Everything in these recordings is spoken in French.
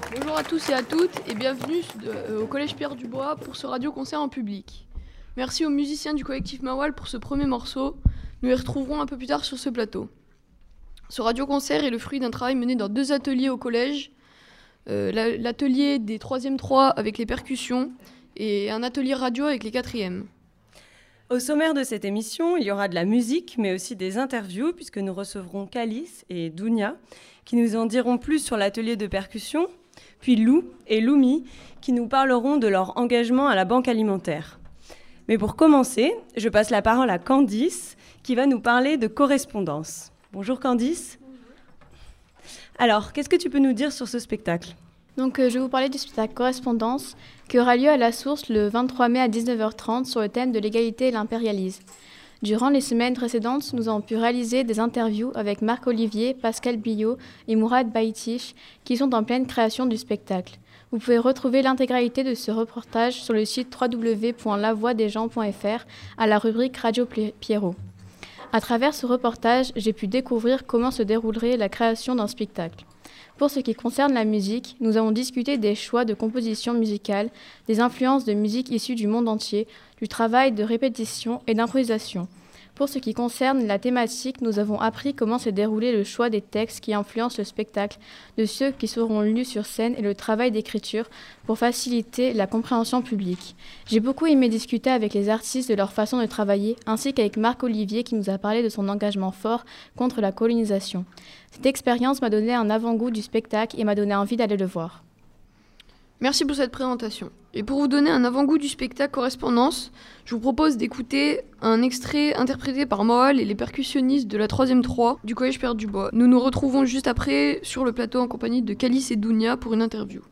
Bonjour à tous et à toutes et bienvenue au Collège Pierre Dubois pour ce radio-concert en public. Merci aux musiciens du collectif Mawal pour ce premier morceau. Nous les retrouverons un peu plus tard sur ce plateau. Ce radio-concert est le fruit d'un travail mené dans 2 ateliers au collège. L'atelier des 3e 3 avec les percussions et un atelier radio avec les 4e. Au sommaire de cette émission, il y aura de la musique, mais aussi des interviews, puisque nous recevrons Calice et Dounia, qui nous en diront plus sur l'atelier de percussion, puis Lou et Loumi, qui nous parleront de leur engagement à la banque alimentaire. Mais pour commencer, je passe la parole à Candice, qui va nous parler de correspondance. Bonjour Candice. Alors, qu'est-ce que tu peux nous dire sur ce spectacle ? Donc, je vais vous parler du spectacle Correspondance qui aura lieu à la Source le 23 mai à 19h30 sur le thème de l'égalité et l'impérialisme. Durant les semaines précédentes, nous avons pu réaliser des interviews avec Marc Olivier, Pascal Billot et Mourad Baïtich qui sont en pleine création du spectacle. Vous pouvez retrouver l'intégralité de ce reportage sur le site www.lavoixdesgens.fr à la rubrique Radio Pierrot. À travers ce reportage, j'ai pu découvrir comment se déroulerait la création d'un spectacle. Pour ce qui concerne la musique, nous avons discuté des choix de composition musicale, des influences de musique issues du monde entier, du travail de répétition et d'improvisation. Pour ce qui concerne la thématique, nous avons appris comment s'est déroulé le choix des textes qui influencent le spectacle, de ceux qui seront lus sur scène et le travail d'écriture pour faciliter la compréhension publique. J'ai beaucoup aimé discuter avec les artistes de leur façon de travailler, ainsi qu'avec Marc Olivier qui nous a parlé de son engagement fort contre la colonisation. Cette expérience m'a donné un avant-goût du spectacle et m'a donné envie d'aller le voir. Merci pour cette présentation. Et pour vous donner un avant-goût du spectacle Correspondance, je vous propose d'écouter un extrait interprété par Mawal et les percussionnistes de la 3e 3 du Collège Pierre Dubois. Nous nous retrouvons juste après sur le plateau en compagnie de Calice et Dounia pour une interview.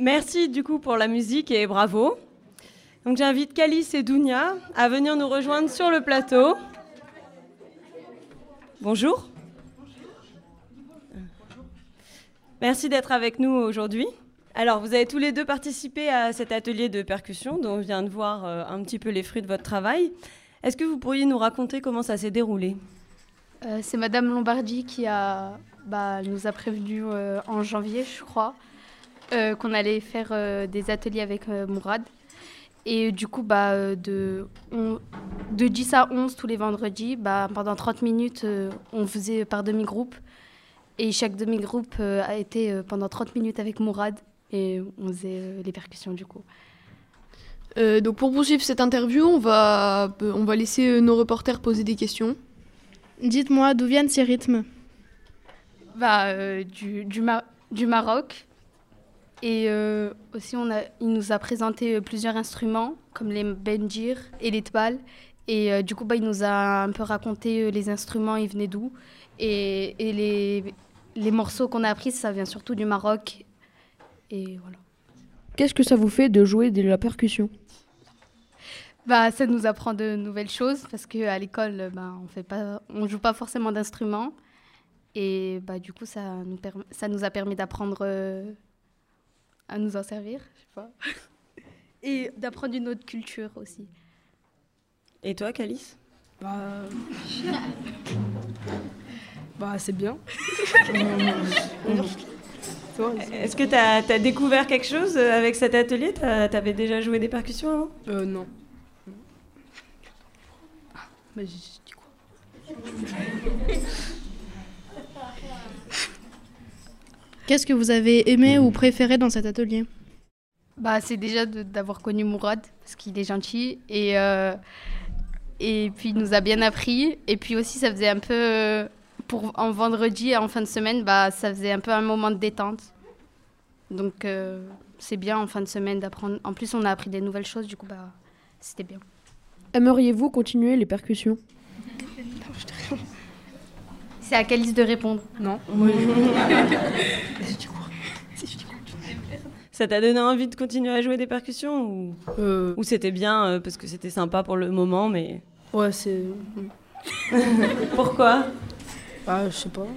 Merci du coup pour la musique et bravo. Donc j'invite Calice et Dounia à venir nous rejoindre sur le plateau. Bonjour. Merci d'être avec nous aujourd'hui. Alors, vous avez tous les deux participé à cet atelier de percussion dont on vient de voir un petit peu les fruits de votre travail. Est-ce que vous pourriez nous raconter comment ça s'est déroulé ? C'est Madame Lombardi qui nous a prévenu en janvier, je crois, qu'on allait faire des ateliers avec Mourad. Et du coup, de 10 à 11 tous les vendredis, pendant 30 minutes, on faisait par demi-groupe. Et chaque demi-groupe a été pendant 30 minutes avec Mourad. Et on faisait les percussions du coup. Donc pour poursuivre cette interview, on va laisser nos reporters poser des questions. Dites-moi, d'où viennent ces rythmes ? Du Maroc. Et aussi, il nous a présenté plusieurs instruments, comme les benjir et les tbal. Et du coup, il nous a un peu raconté les instruments, ils venaient d'où. Et les morceaux qu'on a appris, ça vient surtout du Maroc. Et voilà. Qu'est-ce que ça vous fait de jouer de la percussion ? Ça nous apprend de nouvelles choses parce qu'à l'école, on joue pas forcément d'instruments. Et du coup, ça nous a permis d'apprendre à nous en servir, je sais pas. Et d'apprendre une autre culture aussi. Et toi, Calice ? C'est bien. Est-ce que tu as découvert quelque chose avec cet atelier ? Tu avais déjà joué des percussions avant ? Non. J'ai dit quoi ? Qu'est-ce que vous avez aimé ou préféré dans cet atelier ? C'est déjà d'avoir connu Mourad, parce qu'il est gentil. Et puis, il nous a bien appris. Et puis aussi, ça faisait un peu... en vendredi, en fin de semaine, ça faisait un peu un moment de détente. Donc, c'est bien en fin de semaine d'apprendre. En plus, on a appris des nouvelles choses, du coup, c'était bien. Aimeriez-vous continuer les percussions ? C'est à Calice de répondre. Non. Ça t'a donné envie de continuer à jouer des percussions ou c'était bien parce que c'était sympa pour le moment, mais... Ouais, c'est... Pourquoi ? Je sais pas.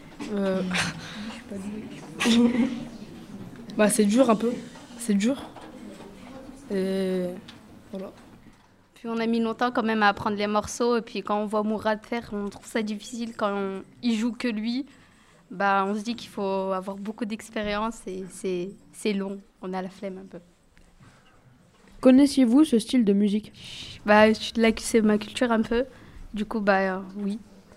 C'est dur un peu. C'est dur. Et voilà. Puis on a mis longtemps quand même à apprendre les morceaux. Et puis quand on voit Mourad faire, on trouve ça difficile. Quand il joue que lui, on se dit qu'il faut avoir beaucoup d'expérience et c'est long. On a la flemme un peu. Connaissiez-vous ce style de musique ? C'est ma culture un peu. Du coup, oui.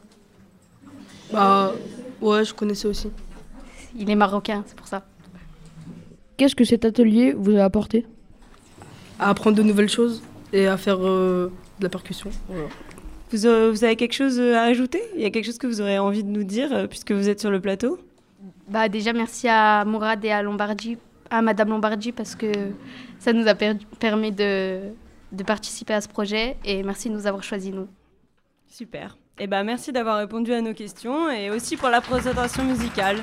Ouais, je connaissais aussi. Il est marocain, c'est pour ça. Qu'est-ce que cet atelier vous a apporté ? À apprendre de nouvelles choses et à faire de la percussion. Voilà. Vous avez quelque chose à ajouter ? Il y a quelque chose que vous aurez envie de nous dire puisque vous êtes sur le plateau ? Déjà, merci à Mourad et à Madame Lombardi parce que ça nous a permis de participer à ce projet et merci de nous avoir choisis, nous. Super. Merci d'avoir répondu à nos questions et aussi pour la présentation musicale.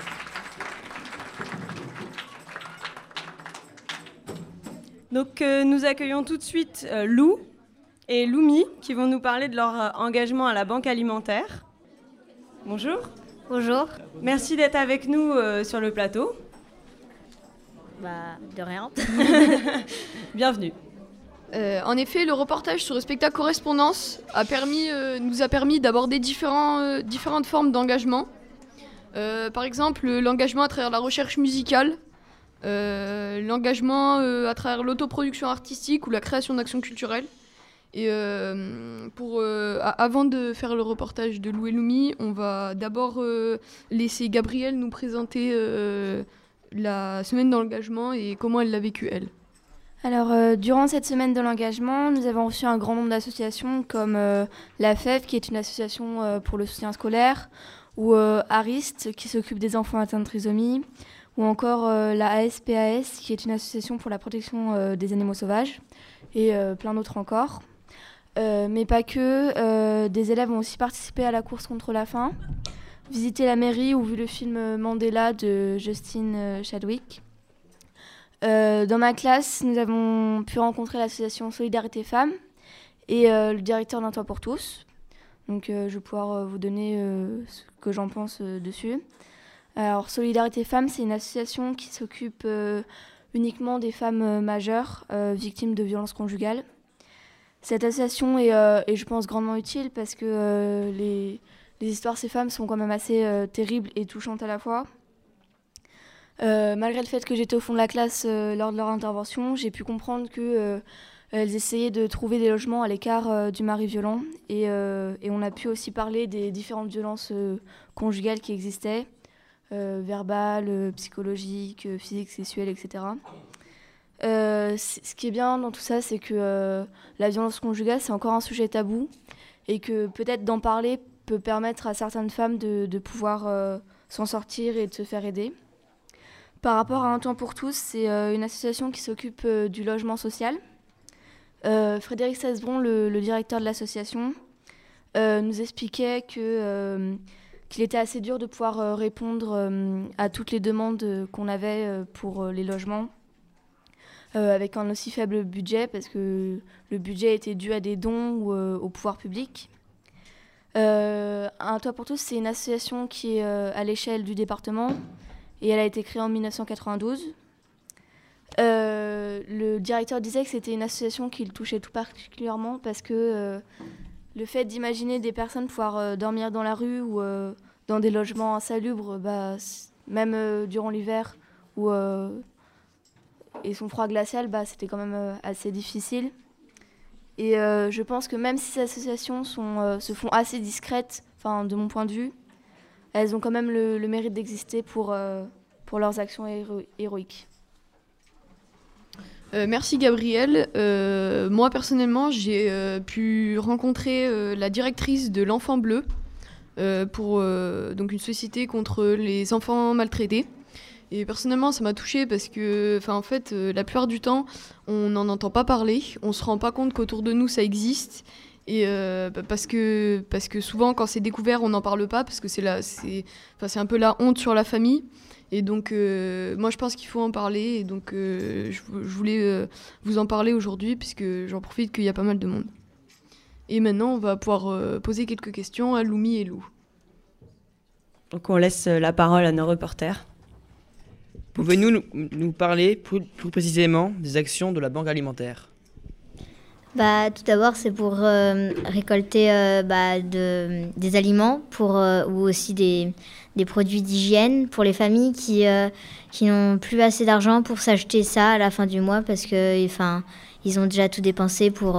Donc nous accueillons tout de suite Lou et Loumi qui vont nous parler de leur engagement à la Banque alimentaire. Bonjour. Bonjour. Merci d'être avec nous sur le plateau. De rien. Bienvenue. En effet, le reportage sur le spectacle Correspondance nous a permis d'aborder différentes formes d'engagement. Par exemple, l'engagement à travers la recherche musicale, l'engagement à travers l'autoproduction artistique ou la création d'actions culturelles. Et avant de faire le reportage de Lou et Loumi, on va d'abord laisser Gabrielle nous présenter la semaine d'engagement et comment elle l'a vécu, elle. Alors, durant cette semaine de l'engagement, nous avons reçu un grand nombre d'associations comme la FEV, qui est une association pour le soutien scolaire, ou Arist, qui s'occupe des enfants atteints de trisomie, ou encore la ASPAS, qui est une association pour la protection des animaux sauvages, et plein d'autres encore. Mais pas que, des élèves ont aussi participé à la course contre la faim, visité la mairie ou vu le film Mandela de Justin Chadwick. Dans ma classe, nous avons pu rencontrer l'association Solidarité Femmes et le directeur d'Un Toit pour tous. Donc je vais pouvoir vous donner ce que j'en pense dessus. Alors Solidarité Femmes, c'est une association qui s'occupe uniquement des femmes majeures victimes de violences conjugales. Cette association est, je pense, grandement utile parce que les histoires de ces femmes sont quand même assez terribles et touchantes à la fois. Malgré le fait que j'étais au fond de la classe lors de leur intervention, j'ai pu comprendre qu'elles essayaient de trouver des logements à l'écart du mari violent. Et on a pu aussi parler des différentes violences conjugales qui existaient, verbales, psychologiques, physiques, sexuelles, etc. Ce qui est bien dans tout ça, c'est que la violence conjugale, c'est encore un sujet tabou et que peut-être d'en parler peut permettre à certaines femmes de pouvoir s'en sortir et de se faire aider. Par rapport à Un Toit pour tous, c'est une association qui s'occupe du logement social. Frédéric Cesbron, le directeur de l'association, nous expliquait qu'il était assez dur de pouvoir répondre à toutes les demandes qu'on avait pour les logements, avec un aussi faible budget, parce que le budget était dû à des dons ou au pouvoir public. Un Toit pour tous, c'est une association qui est à l'échelle du département, et elle a été créée en 1992. Le directeur disait que c'était une association qui le touchait tout particulièrement parce que le fait d'imaginer des personnes pouvoir dormir dans la rue ou dans des logements insalubres, même durant l'hiver et son froid glacial, c'était quand même assez difficile. Et je pense que même si ces associations se font assez discrètes, de mon point de vue, elles ont quand même le mérite d'exister pour leurs actions héroïques. Merci Gabrielle. Moi personnellement, j'ai pu rencontrer la directrice de l'Enfant Bleu pour donc une société contre les enfants maltraités. Et personnellement, ça m'a touchée parce que, en fait, la plupart du temps, on n'en entend pas parler, on se rend pas compte qu'autour de nous ça existe. Et parce que souvent, quand c'est découvert, on n'en parle pas parce que c'est un peu la honte sur la famille. Et donc, moi, je pense qu'il faut en parler. Et donc, je voulais vous en parler aujourd'hui puisque j'en profite qu'il y a pas mal de monde. Et maintenant, on va pouvoir poser quelques questions à Loumi et Lou. Donc, on laisse la parole à nos reporters. Pouvez-vous nous parler plus précisément des actions de la Banque alimentaire ? Tout d'abord, c'est pour récolter des aliments ou aussi des produits d'hygiène pour les familles qui n'ont plus assez d'argent pour s'acheter ça à la fin du mois parce que ils ont déjà tout dépensé pour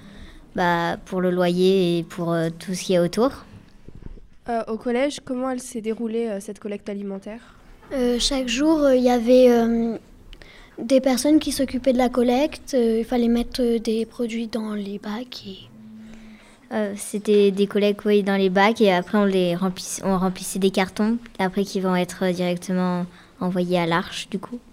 le loyer et pour tout ce qui est autour. Au collège, comment elle s'est déroulée cette collecte alimentaire ? Chaque jour, il y avait des personnes qui s'occupaient de la collecte. Il fallait mettre des produits dans les bacs. C'était des collectes dans les bacs et après on remplissait des cartons après qui vont être directement envoyés à l'Arche du coup.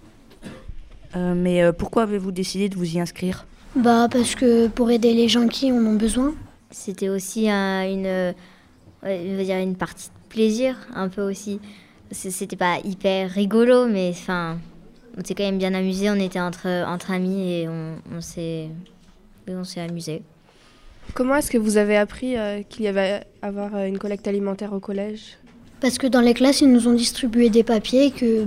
Mais pourquoi avez-vous décidé de vous y inscrire ? Parce que pour aider les gens qui en ont besoin. C'était aussi une partie de plaisir un peu aussi. C'était pas hyper rigolo, mais on s'est quand même bien amusé. On était entre amis et on s'est amusé. Comment est-ce que vous avez appris qu'il y avait à avoir une collecte alimentaire au collège ? Parce que dans les classes, ils nous ont distribué des papiers que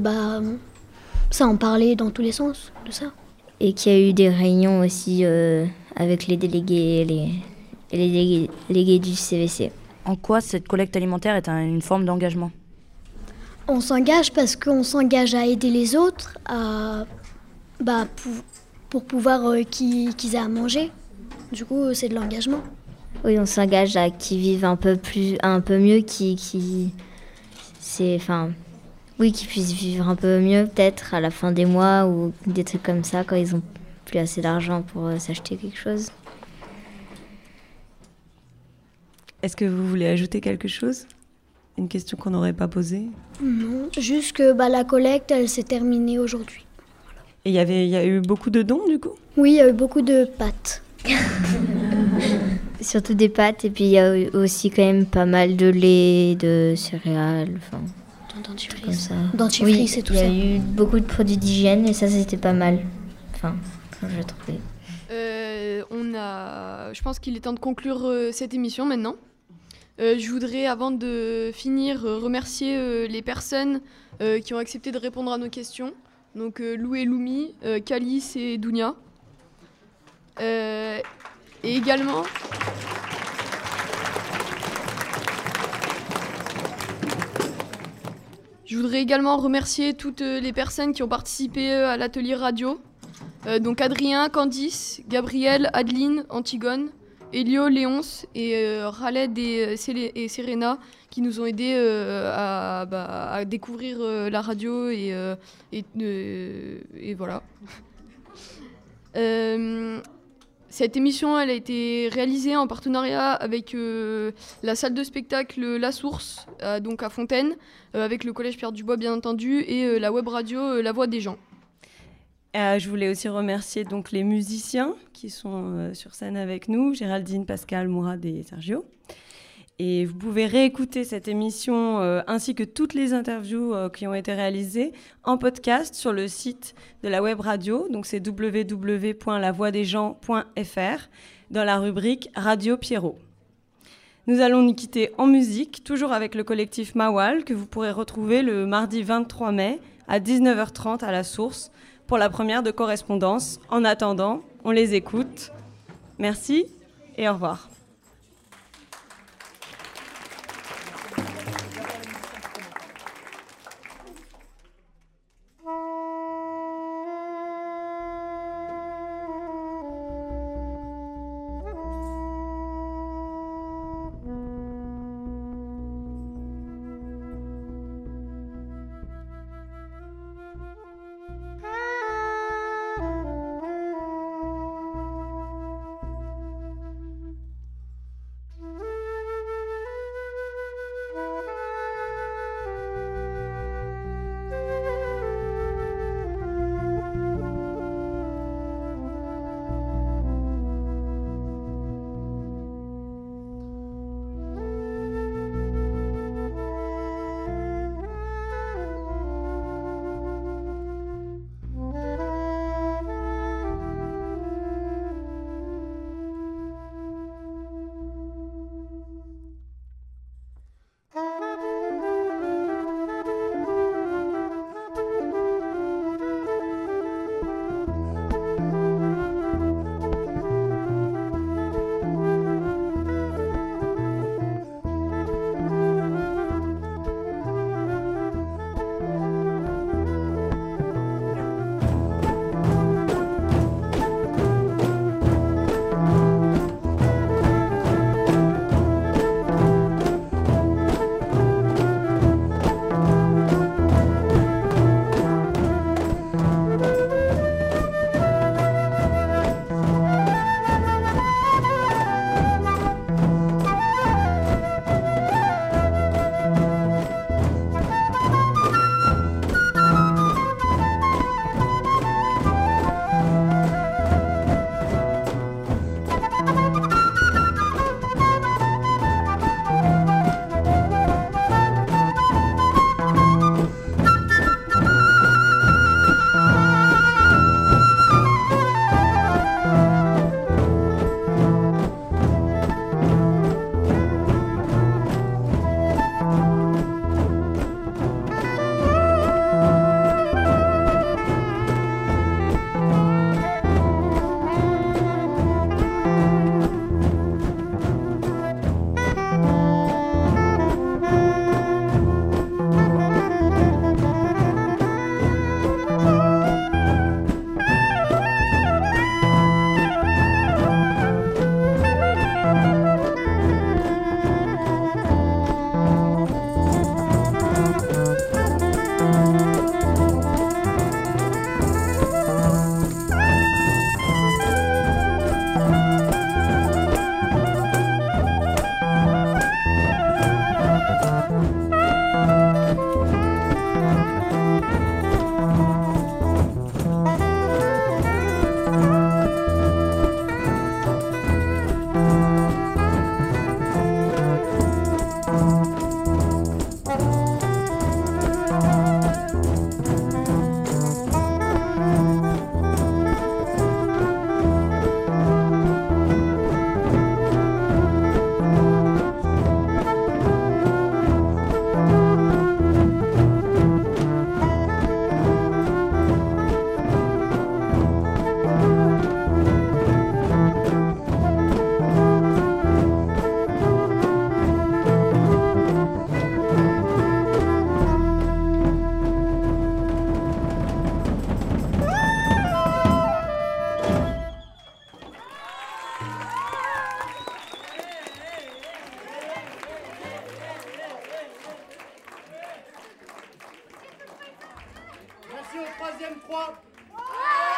ça en parlait dans tous les sens de ça. Et qu'il y a eu des réunions aussi avec les délégués et les délégués du CVC. En quoi cette collecte alimentaire est une forme d'engagement ? On s'engage parce qu'on s'engage à aider les autres pour pouvoir qu'ils aient à manger. Du coup, c'est de l'engagement. Oui, on s'engage à qu'ils vivent un peu mieux, qu'ils puissent vivre un peu mieux peut-être à la fin des mois ou des trucs comme ça quand ils n'ont plus assez d'argent pour s'acheter quelque chose. Est-ce que vous voulez ajouter quelque chose ? Une question qu'on n'aurait pas posée ? Non, juste que la collecte, elle s'est terminée aujourd'hui. Voilà. Et il y a eu beaucoup de dons, du coup ? Oui, il y a eu beaucoup de pâtes. Surtout des pâtes, et puis il y a aussi quand même pas mal de lait, de céréales. dentifrice. Comme ça. Dentifrice oui, et tout il y ça. a eu beaucoup de produits d'hygiène et ça c'était pas mal. Enfin, je trouvais. Je pense qu'il est temps de conclure cette émission maintenant. Je voudrais, avant de finir, remercier les personnes qui ont accepté de répondre à nos questions. Donc Lou et Loumi, Calice et Dounia. Et également... Je voudrais également remercier toutes les personnes qui ont participé à l'atelier radio. Donc Adrien, Candice, Gabriel, Adeline, Antigone, Elio, Léonce et Raled et Serena qui nous ont aidés à découvrir la radio et voilà. Cette émission, elle a été réalisée en partenariat avec la salle de spectacle La Source, donc à Fontaine, avec le Collège Pierre Dubois bien entendu, et la web radio La Voix des gens. Je voulais aussi remercier donc les musiciens qui sont sur scène avec nous, Géraldine, Pascal, Mourad et Sergio. Et vous pouvez réécouter cette émission ainsi que toutes les interviews qui ont été réalisées en podcast sur le site de la web radio. Donc c'est www.lavoixdesgens.fr dans la rubrique Radio Pierrot. Nous allons nous quitter en musique, toujours avec le collectif Mawal, que vous pourrez retrouver le mardi 23 mai à 19h30 à la Source pour la première de correspondance. En attendant, on les écoute. Merci et au revoir. troisième 3.